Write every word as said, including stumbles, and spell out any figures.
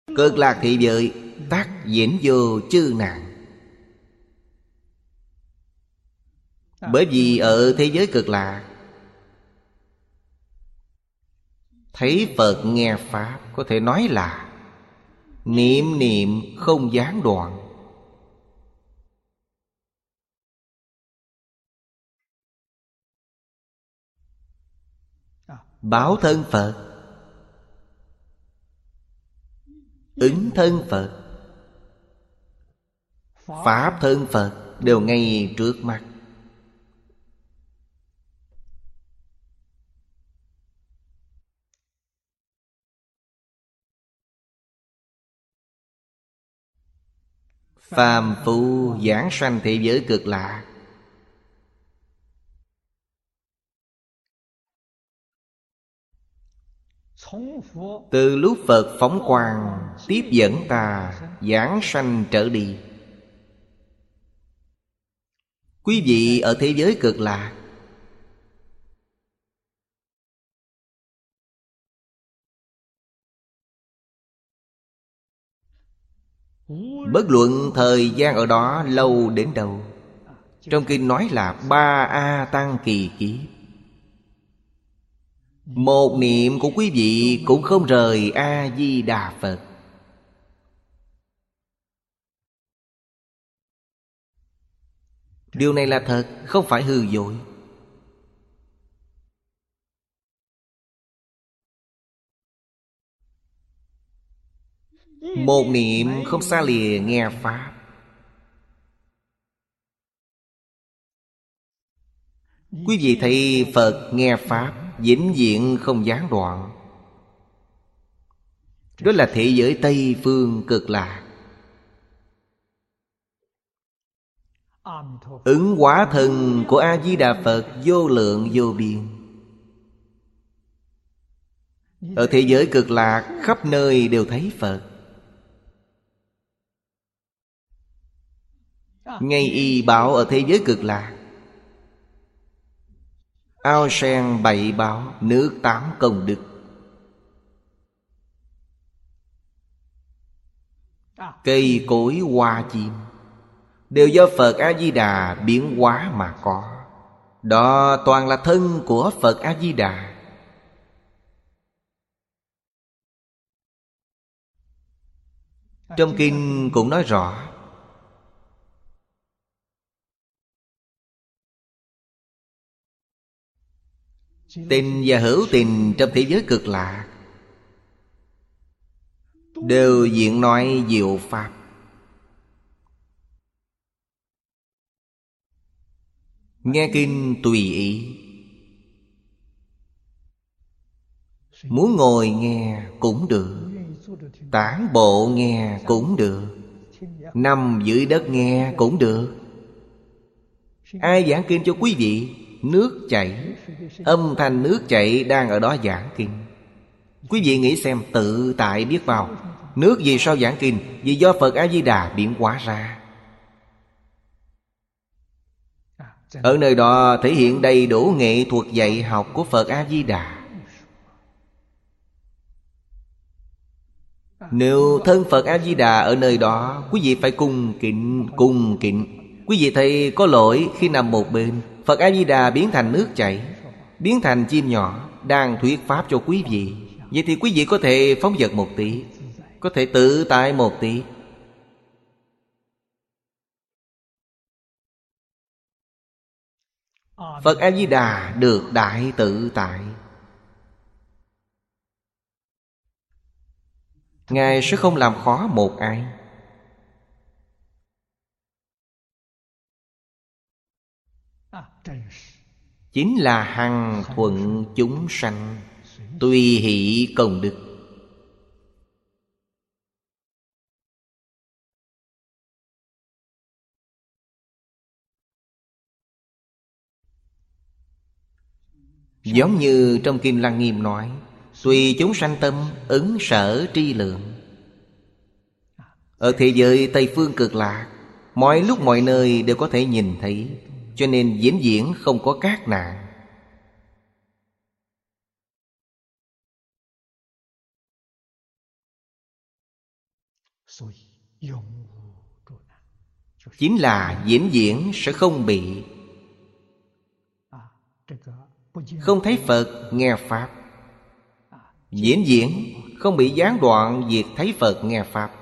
Cực lạc thị giới tắc diễn vô chư nạn. Bởi vì ở thế giới cực lạc, thấy Phật nghe Pháp, có thể nói là niệm niệm không gián đoạn. Báo thân Phật, ứng thân Phật, Pháp thân Phật đều ngay trước mắt. Phàm phu giảng sanh thế giới cực lạc, từ lúc Phật phóng quang tiếp dẫn ta giảng sanh trở đi. Quý vị ở thế giới cực lạc, bất luận thời gian ở đó lâu đến đâu, trong kinh nói là ba A tăng kỳ kiếp, một niệm của quý vị cũng không rời A-di-đà Phật. Điều này là thật, không phải hư dối. Một niệm không xa lìa nghe Pháp. Quý vị thấy Phật nghe Pháp vĩnh viễn không gián đoạn. Đó là thế giới Tây Phương cực lạc. Ứng hóa thân của A-di-đà Phật vô lượng vô biên. Ở thế giới cực lạc khắp nơi đều thấy Phật. Ngay y bảo ở thế giới cực lạc, ao sen bảy báo, nước tám công đức. Cây cối hoa chim đều do Phật A-di-đà biến hóa mà có. Đó toàn là thân của Phật A-di-đà. Trong kinh cũng nói rõ, tình và hữu tình trong thế giới cực lạc đều diện nói diệu pháp. Nghe kinh tùy ý, muốn ngồi nghe cũng được, tản bộ nghe cũng được, nằm dưới đất nghe cũng được. Ai giảng kinh cho quý vị? Nước chảy, âm thanh nước chảy đang ở đó giảng kinh. Quý vị nghĩ xem, tự tại biết bao. Nước vì sao giảng kinh? Vì do Phật A-di-đà biến hóa ra. Ở nơi đó thể hiện đầy đủ nghệ thuật dạy học của Phật A-di-đà. Nếu thân Phật A-di-đà ở nơi đó, quý vị phải cung kính, cung kính. Quý vị thấy có lỗi khi nằm một bên, Phật A-di-đà biến thành nước chảy, biến thành chim nhỏ đang thuyết pháp cho quý vị. Vậy thì quý vị có thể phóng dật một tí, có thể tự tại một tí. Phật A-di-đà được đại tự tại. Ngài sẽ không làm khó một ai. Chính là hằng thuận chúng sanh, tùy hỷ công đức. Giống như trong Kinh Lăng Nghiêm nói, tùy chúng sanh tâm, ứng sở tri lượng. Ở thế giới Tây Phương cực lạc, mọi lúc mọi nơi đều có thể nhìn thấy, cho nên vĩnh viễn không có các nạn. chính là vĩnh viễn sẽ không bị. Không thấy Phật nghe Pháp, vĩnh viễn không bị gián đoạn việc thấy Phật nghe Pháp.